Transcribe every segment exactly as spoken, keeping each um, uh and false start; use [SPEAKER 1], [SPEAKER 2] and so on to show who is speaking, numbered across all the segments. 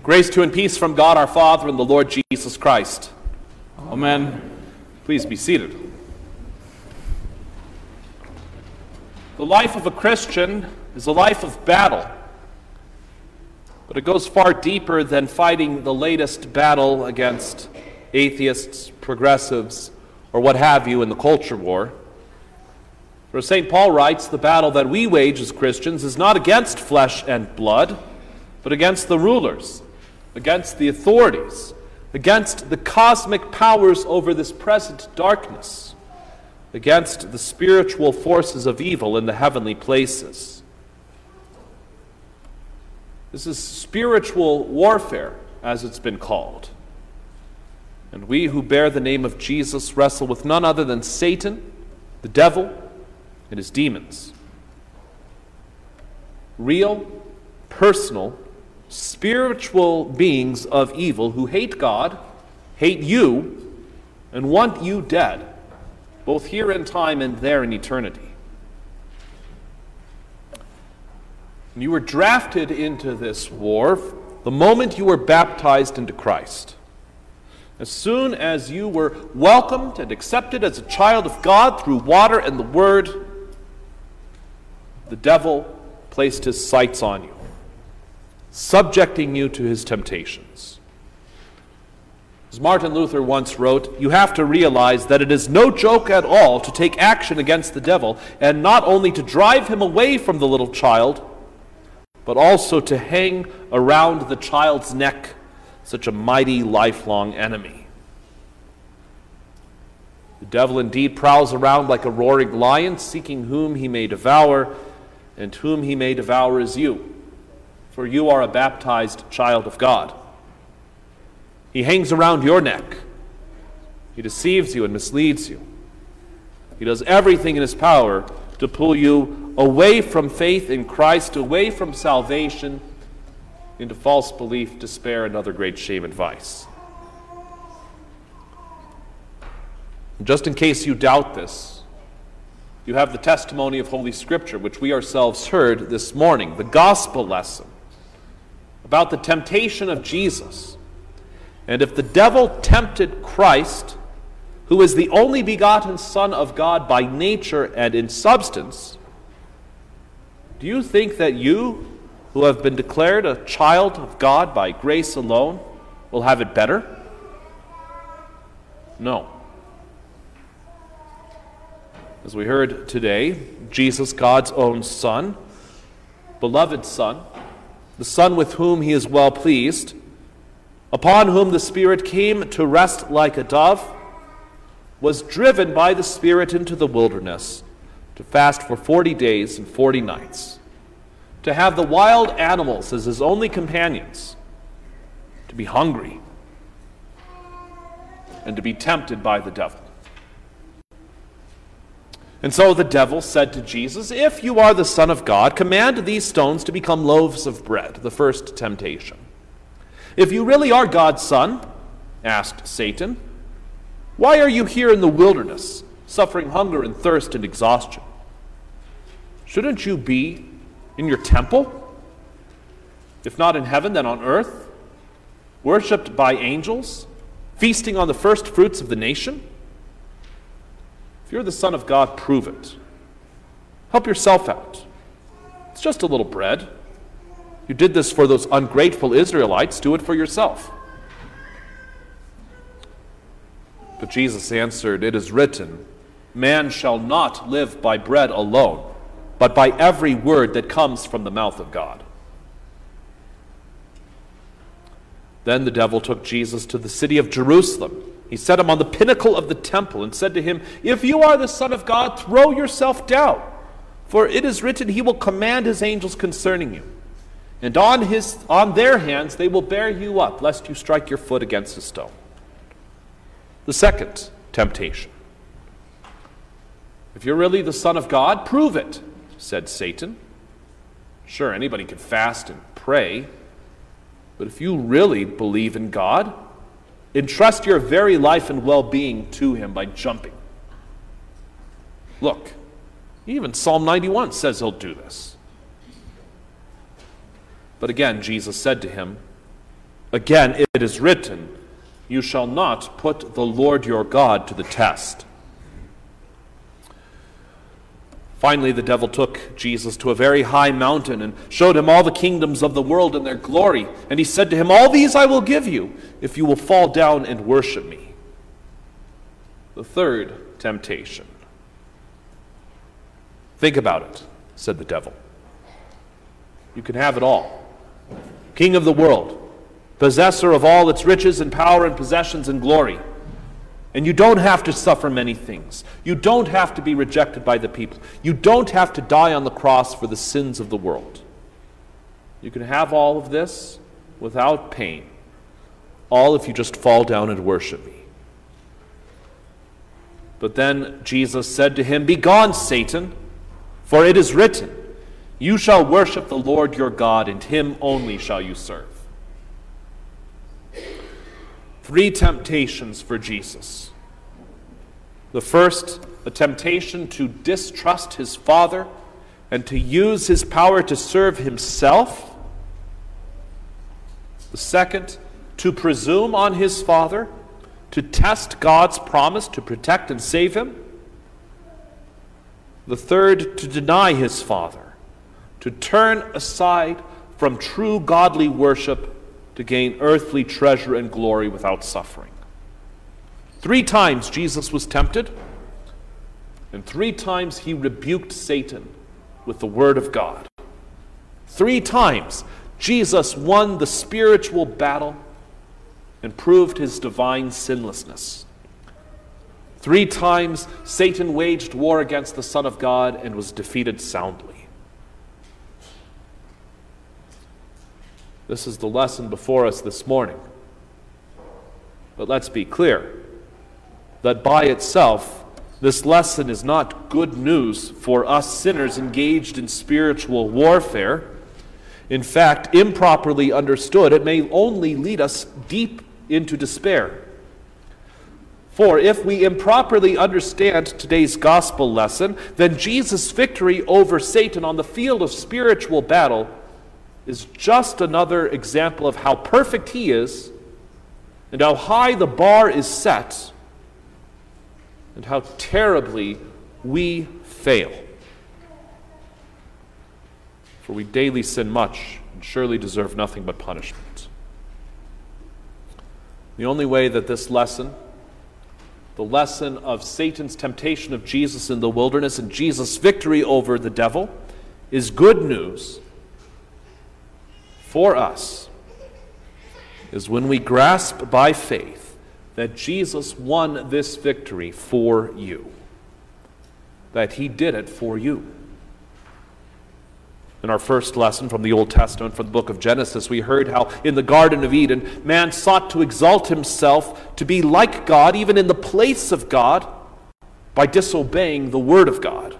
[SPEAKER 1] Grace to and peace from God our Father and the Lord Jesus Christ. Amen. Please be seated. The life of a Christian is a life of battle, but it goes far deeper than fighting the latest battle against atheists, progressives, or what have you in the culture war. For Saint Paul writes, the battle that we wage as Christians is not against flesh and blood, but against the rulers, against the authorities, against the cosmic powers over this present darkness, against the spiritual forces of evil in the heavenly places. This is spiritual warfare, as it's been called. And we who bear the name of Jesus wrestle with none other than Satan, the devil, and his demons. Real, personal, spiritual beings of evil who hate God, hate you, and want you dead, both here in time and there in eternity. You were drafted into this war the moment you were baptized into Christ. As soon as you were welcomed and accepted as a child of God through water and the Word, the devil placed his sights on you, subjecting you to his temptations. As Martin Luther once wrote, you have to realize that it is no joke at all to take action against the devil, and not only to drive him away from the little child, but also to hang around the child's neck such a mighty lifelong enemy. The devil indeed prowls around like a roaring lion, seeking whom he may devour, and whom he may devour is you. For you are a baptized child of God. He hangs around your neck. He deceives you and misleads you. He does everything in his power to pull you away from faith in Christ, away from salvation, into false belief, despair, and other great shame and vice. And just in case you doubt this, you have the testimony of Holy Scripture, which we ourselves heard this morning, the gospel lesson about the temptation of Jesus. And if the devil tempted Christ, who is the only begotten Son of God by nature and in substance, do you think that you, who have been declared a child of God by grace alone, will have it better? No. As we heard today, Jesus, God's own Son, beloved Son, the Son with whom he is well pleased, upon whom the Spirit came to rest like a dove, was driven by the Spirit into the wilderness to fast for forty days and forty nights, to have the wild animals as his only companions, to be hungry, and to be tempted by the devil. And so the devil said to Jesus, if you are the Son of God, command these stones to become loaves of bread, the first temptation. If you really are God's Son, asked Satan, why are you here in the wilderness, suffering hunger and thirst and exhaustion? Shouldn't you be in your temple? If not in heaven, then on earth, worshipped by angels, feasting on the first fruits of the nation? If you're the Son of God, prove it. Help yourself out. It's just a little bread. You did this for those ungrateful Israelites. Do it for yourself. But Jesus answered, it is written, man shall not live by bread alone, but by every word that comes from the mouth of God. Then the devil took Jesus to the city of Jerusalem. He set him on the pinnacle of the temple and said to him, if you are the Son of God, throw yourself down, for it is written, he will command his angels concerning you. And on his on their hands they will bear you up, lest you strike your foot against a stone. The second temptation. If you're really the Son of God, prove it, said Satan. Sure, anybody can fast and pray, but if you really believe in God, entrust your very life and well-being to him by jumping. Look, even Psalm ninety-one says he'll do this. But again, Jesus said to him, Again, it is written, you shall not put the Lord your God to the test. Finally, the devil took Jesus to a very high mountain and showed him all the kingdoms of the world and their glory. And he said to him, all these I will give you if you will fall down and worship me. The third temptation. Think about it, said the devil. You can have it all. King of the world, possessor of all its riches and power and possessions and glory. And you don't have to suffer many things. You don't have to be rejected by the people. You don't have to die on the cross for the sins of the world. You can have all of this without pain. All if you just fall down and worship me. But then Jesus said to him, begone, Satan, for it is written, you shall worship the Lord your God, and him only shall you serve. Three temptations for Jesus. The first, a temptation to distrust his Father and to use his power to serve himself. The second, to presume on his Father, to test God's promise to protect and save him. The third, to deny his Father, to turn aside from true godly worship to gain earthly treasure and glory without suffering. Three times Jesus was tempted, and three times he rebuked Satan with the word of God. Three times Jesus won the spiritual battle and proved his divine sinlessness. Three times Satan waged war against the Son of God and was defeated soundly. This is the lesson before us this morning. But let's be clear that by itself, this lesson is not good news for us sinners engaged in spiritual warfare. In fact, improperly understood, it may only lead us deep into despair. For if we improperly understand today's gospel lesson, then Jesus' victory over Satan on the field of spiritual battle is just another example of how perfect he is and how high the bar is set and how terribly we fail. For we daily sin much and surely deserve nothing but punishment. The only way that this lesson, the lesson of Satan's temptation of Jesus in the wilderness and Jesus' victory over the devil, is good news for us, is when we grasp by faith that Jesus won this victory for you, that he did it for you. In our first lesson from the Old Testament, from the book of Genesis, we heard how in the Garden of Eden, man sought to exalt himself to be like God, even in the place of God, by disobeying the word of God.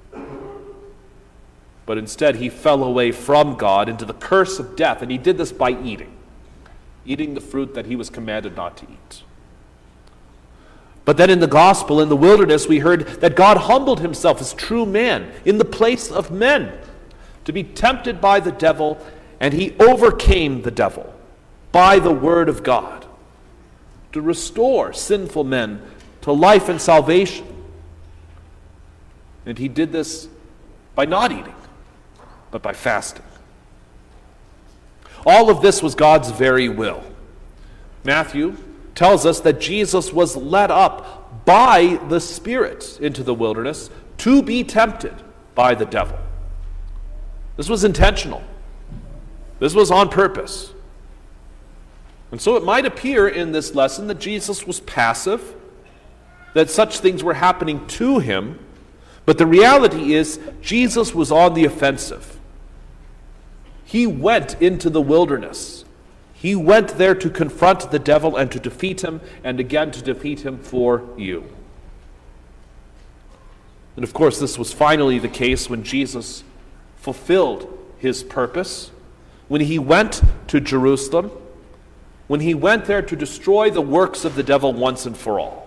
[SPEAKER 1] But instead he fell away from God into the curse of death, and he did this by eating, eating the fruit that he was commanded not to eat. But then in the gospel, in the wilderness, we heard that God humbled himself as true man in the place of men to be tempted by the devil, and he overcame the devil by the word of God to restore sinful men to life and salvation. And he did this by not eating, but by fasting. All of this was God's very will. Matthew tells us that Jesus was led up by the Spirit into the wilderness to be tempted by the devil. This was intentional. This was on purpose. And so it might appear in this lesson that Jesus was passive, that such things were happening to him, but the reality is Jesus was on the offensive. He went into the wilderness. He went there to confront the devil and to defeat him, and again to defeat him for you. And of course, this was finally the case when Jesus fulfilled his purpose, when he went to Jerusalem, when he went there to destroy the works of the devil once and for all.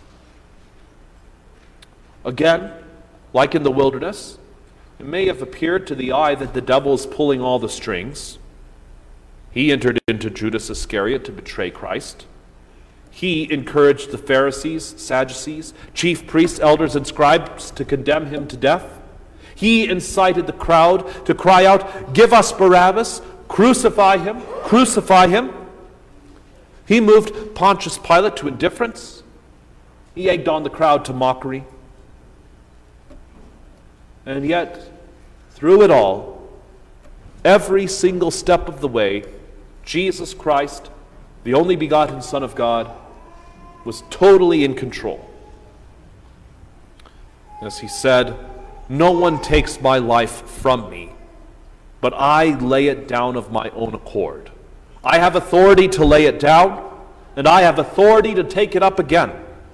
[SPEAKER 1] Again, like in the wilderness, it may have appeared to the eye that the devil is pulling all the strings. He entered into Judas Iscariot to betray Christ. He encouraged the Pharisees, Sadducees, chief priests, elders, and scribes to condemn him to death. He incited the crowd to cry out, "Give us Barabbas! Crucify him! Crucify him!" He moved Pontius Pilate to indifference. He egged on the crowd to mockery. And yet, through it all, every single step of the way, Jesus Christ, the only begotten Son of God, was totally in control. As he said, "No one takes my life from me, but I lay it down of my own accord. I have authority to lay it down, and I have authority to take it up again."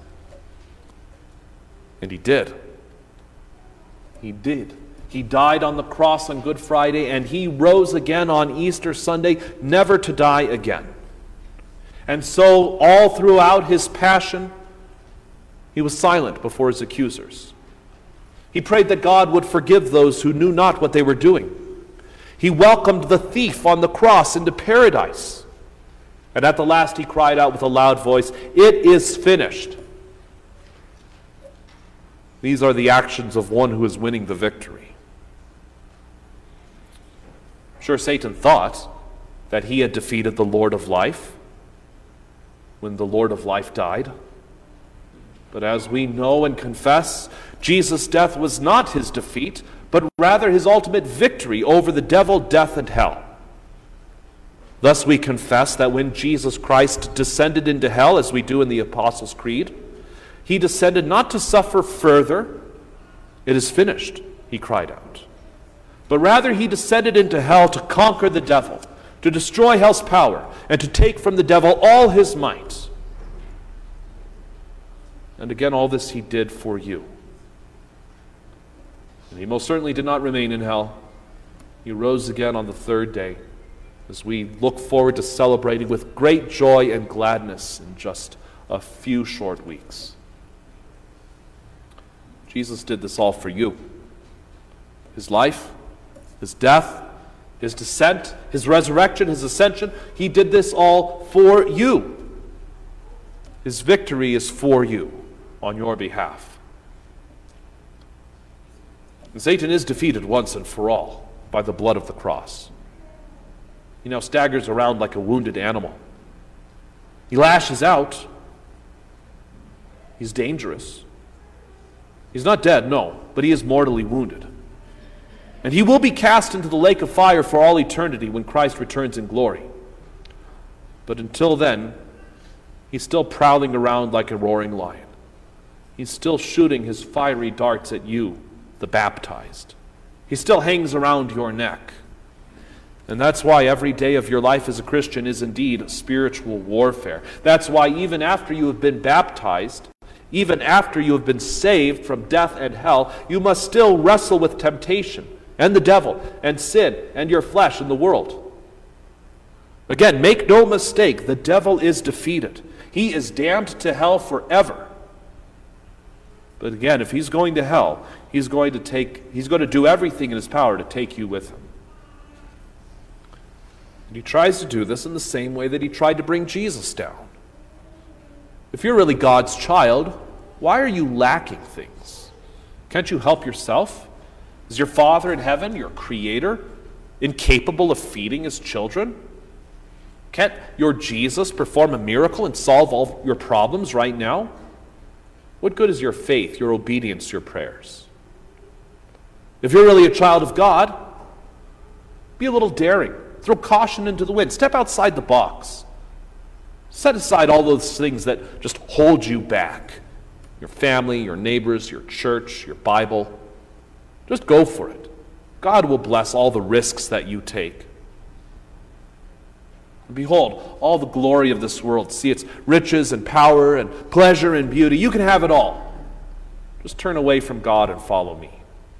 [SPEAKER 1] And he did. He did. He died on the cross on Good Friday, and he rose again on Easter Sunday, never to die again. And so, all throughout his passion, he was silent before his accusers. He prayed that God would forgive those who knew not what they were doing. He welcomed the thief on the cross into paradise. And at the last he cried out with a loud voice, "It is finished." These are the actions of one who is winning the victory. Sure, Satan thought that he had defeated the Lord of life when the Lord of life died. But as we know and confess, Jesus' death was not his defeat, but rather his ultimate victory over the devil, death, and hell. Thus we confess that when Jesus Christ descended into hell, as we do in the Apostles' Creed, he descended not to suffer further. "It is finished," he cried out. But rather he descended into hell to conquer the devil, to destroy hell's power, and to take from the devil all his might. And again, all this he did for you. And he most certainly did not remain in hell. He rose again on the third day, as we look forward to celebrating with great joy and gladness in just a few short weeks. Jesus did this all for you. His life, his death, his descent, his resurrection, his ascension, he did this all for you. His victory is for you, on your behalf. And Satan is defeated once and for all by the blood of the cross. He now staggers around like a wounded animal. He lashes out. He's dangerous. He's not dead, no, but he is mortally wounded. And he will be cast into the lake of fire for all eternity when Christ returns in glory. But until then, he's still prowling around like a roaring lion. He's still shooting his fiery darts at you, the baptized. He still hangs around your neck. And that's why every day of your life as a Christian is indeed spiritual warfare. That's why even after you have been baptized, even after you have been saved from death and hell, you must still wrestle with temptation and the devil and sin and your flesh and the world. Again, make no mistake, the devil is defeated. He is damned to hell forever. But again, if he's going to hell, he's going to take, he's going to do everything in his power to take you with him. And he tries to do this in the same way that he tried to bring Jesus down. If you're really God's child, why are you lacking things? Can't you help yourself? Is your Father in heaven, your Creator, incapable of feeding his children? Can't your Jesus perform a miracle and solve all your problems right now? What good is your faith, your obedience, your prayers? If you're really a child of God, be a little daring. Throw caution into the wind. Step outside the box. Set aside all those things that just hold you back. Your family, your neighbors, your church, your Bible. Just go for it. God will bless all the risks that you take. And behold, all the glory of this world. See its riches and power and pleasure and beauty. You can have it all. Just turn away from God and follow me.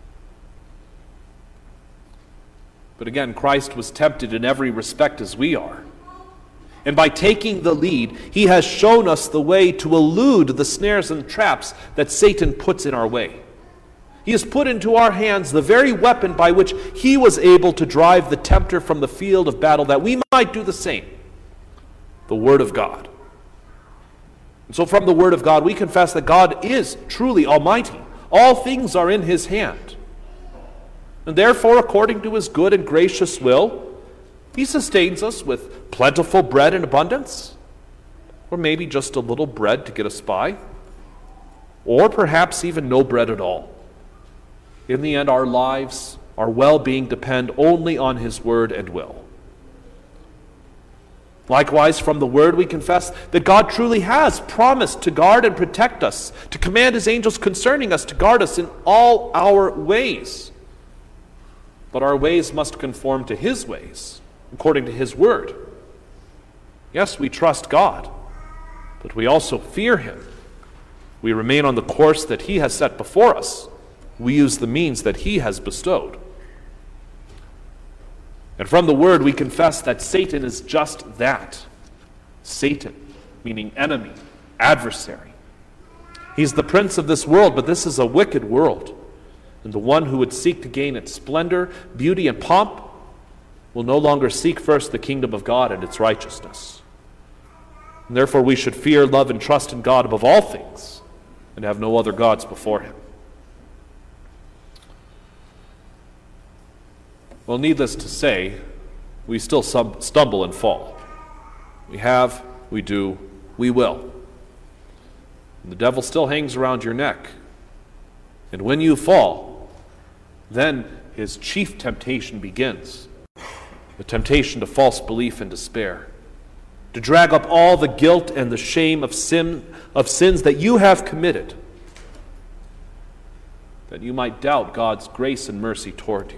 [SPEAKER 1] But again, Christ was tempted in every respect as we are. And by taking the lead, he has shown us the way to elude the snares and traps that Satan puts in our way. He has put into our hands the very weapon by which he was able to drive the tempter from the field of battle, that we might do the same, the Word of God. And so from the Word of God, we confess that God is truly almighty. All things are in his hand. And therefore, according to his good and gracious will, he sustains us with plentiful bread in abundance, or maybe just a little bread to get us by, or perhaps even no bread at all. In the end, our lives, our well-being depend only on his word and will. Likewise, from the word we confess that God truly has promised to guard and protect us, to command his angels concerning us, to guard us in all our ways. But our ways must conform to his ways, according to his word. Yes, we trust God, but we also fear him. We remain on the course that he has set before us. We use the means that he has bestowed. And from the word we confess that Satan is just that. Satan, meaning enemy, adversary. He's the prince of this world, but this is a wicked world. And the one who would seek to gain its splendor, beauty, and pomp will no longer seek first the kingdom of God and its righteousness. And therefore we should fear, love, and trust in God above all things, and have no other gods before him. Well, needless to say, we still stumble and fall. We have, we do, we will. And the devil still hangs around your neck. And when you fall, then his chief temptation begins. The temptation to false belief and despair. To drag up all the guilt and the shame of sin, of sins that you have committed, that you might doubt God's grace and mercy toward you.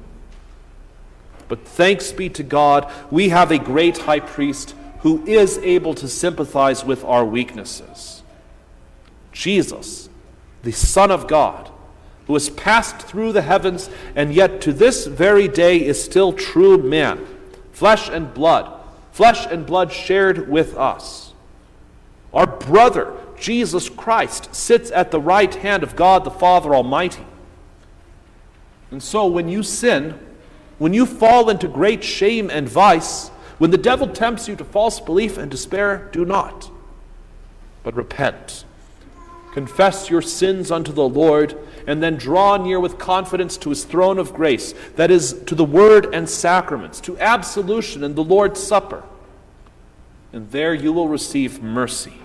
[SPEAKER 1] But thanks be to God, we have a great high priest who is able to sympathize with our weaknesses. Jesus, the Son of God, who has passed through the heavens and yet to this very day is still true man, flesh and blood, flesh and blood shared with us. Our brother, Jesus Christ, sits at the right hand of God the Father Almighty. And so when you sin, when you fall into great shame and vice, when the devil tempts you to false belief and despair, do not, but repent. Confess your sins unto the Lord, and then draw near with confidence to his throne of grace, that is, to the word and sacraments, to absolution and the Lord's Supper. And there you will receive mercy.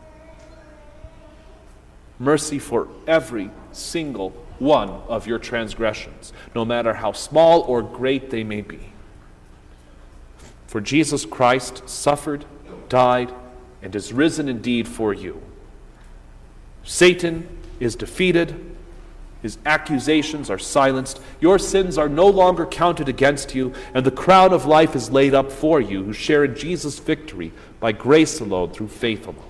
[SPEAKER 1] Mercy for every single one of your transgressions, no matter how small or great they may be. For Jesus Christ suffered, died, and is risen indeed for you. Satan is defeated. His accusations are silenced. Your sins are no longer counted against you, and the crown of life is laid up for you who share in Jesus' victory by grace alone, through faith alone.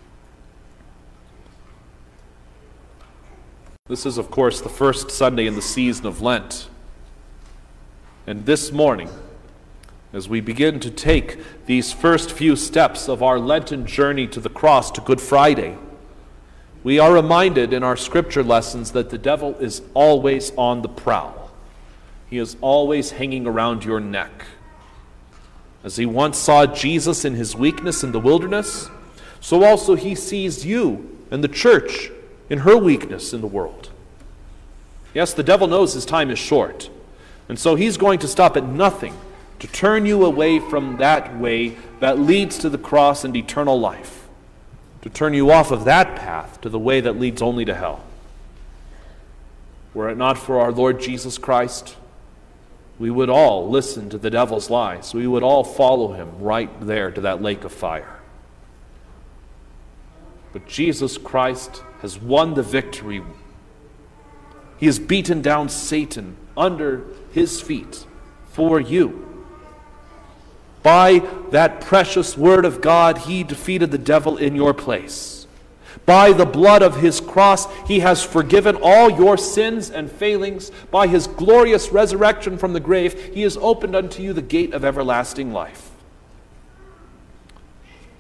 [SPEAKER 1] This is, of course, the first Sunday in the season of Lent. And this morning, as we begin to take these first few steps of our Lenten journey to the cross, to Good Friday, we are reminded in our scripture lessons that the devil is always on the prowl. He is always hanging around your neck. As he once saw Jesus in his weakness in the wilderness, so also he sees you and the church in her weakness in the world. Yes, the devil knows his time is short, and so he's going to stop at nothing to turn you away from that way that leads to the cross and eternal life, to turn you off of that path to the way that leads only to hell. Were it not for our Lord Jesus Christ, we would all listen to the devil's lies. We would all follow him right there to that lake of fire. But Jesus Christ has won the victory. He has beaten down Satan under his feet for you. By that precious word of God, he defeated the devil in your place. By the blood of his cross, he has forgiven all your sins and failings. By his glorious resurrection from the grave, he has opened unto you the gate of everlasting life.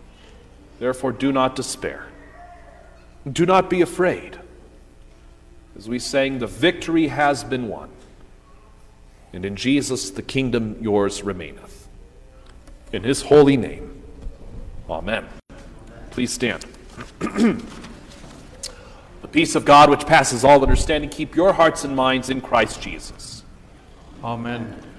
[SPEAKER 1] Therefore, do not despair. Do not be afraid. as we sang, the victory has been won, and in Jesus the kingdom yours remaineth. In his holy name, amen. Please stand. The peace of God, which passes all understanding, keep your hearts and minds in Christ Jesus.
[SPEAKER 2] Amen.